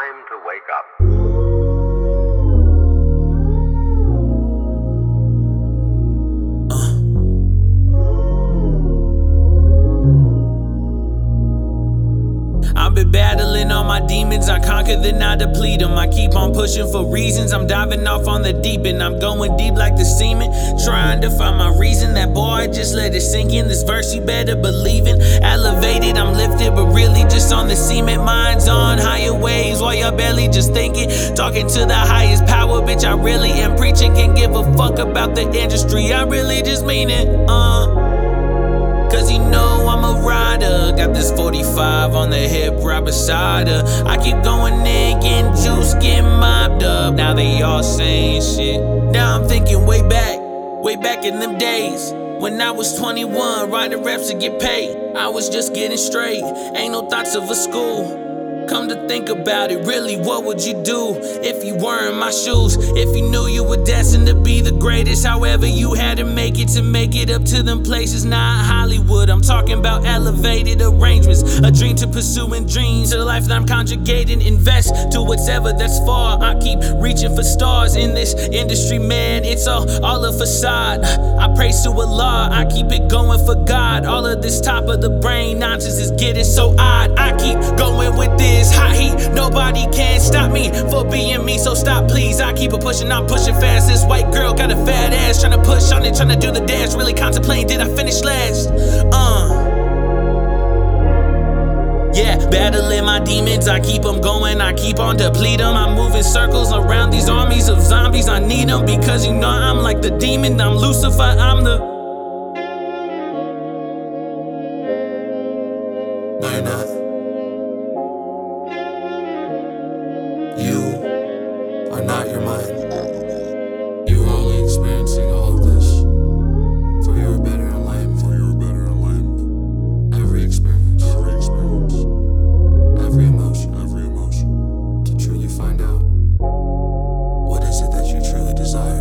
Time to wake up. I've been battling all my demons, I conquer then I deplete them. I keep on pushing for reasons, I'm diving off on the deep end. I'm going deep like the semen, trying to find my reason. That boy, just let it sink in. This verse you better believe in. Elevated, I'm lifted, but really just on the cement. Mind's on higher waves while your belly just thinking. Talking to the highest power, bitch, I really am preaching. Can't give a fuck about the industry, I really just mean it. Cause you know I'm a rider. Got this 45 on the hip right beside her. I keep going in, getting juice, getting mobbed up. Now they all saying shit. Now I'm thinking way back in them days. When I was 21, writing raps to get paid. I was just getting straight, ain't no thoughts of a school. Come to think about it, really, what would you do if you were in my shoes? If you knew you were destined to be the greatest, however you had to make it up to them places. Not Hollywood, I'm talking about elevated arrangements. A dream to pursuing dreams, a life that I'm conjugating. Invest to whatever that's far. I keep reaching for stars in this industry, man. It's all a facade. I praise to Allah, I keep it going for God. All of this top of the brain nonsense is getting so odd. I keep going with this hot heat, nobody can stop me for being me, so stop please. I keep it pushing, I'm pushing fast. This white girl got a fat ass, trying to push on it, trying to do the dash. Really contemplating, did I finish last? Yeah, battling my demons, I keep them going, I keep on deplete them. I'm moving circles around these armies of zombies, I need them because you know I'm like the demon, I'm Lucifer, I'm the... No, you're not. You are not your mind. You are only experiencing all of this for your better enlightenment. Every experience, every emotion, to truly find out what is it that you truly desire.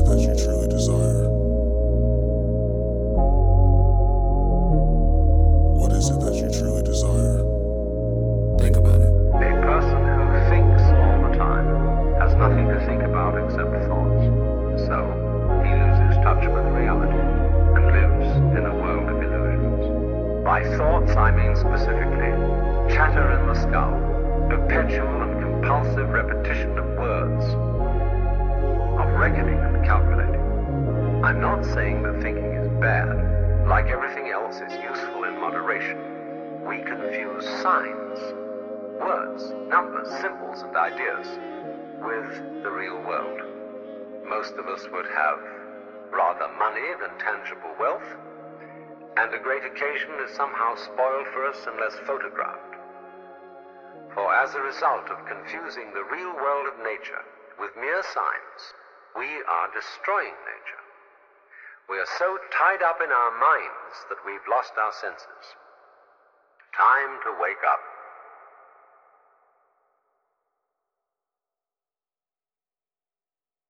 Think about it. A person who thinks all the time has nothing to think about except thoughts. So he loses touch with reality and lives in a world of illusions. By thoughts, I mean specifically chatter in the skull, perpetual and compulsive repetition of words, of reckoning and calculating. I'm not saying that thinking is bad. Like everything else, it's useful in moderation. We confuse signs, words, numbers, symbols, and ideas with the real world. Most of us would have rather money than tangible wealth, and a great occasion is somehow spoiled for us unless photographed. For as a result of confusing the real world of nature with mere signs, we are destroying nature. We are so tied up in our minds that we've lost our senses. Time to wake up.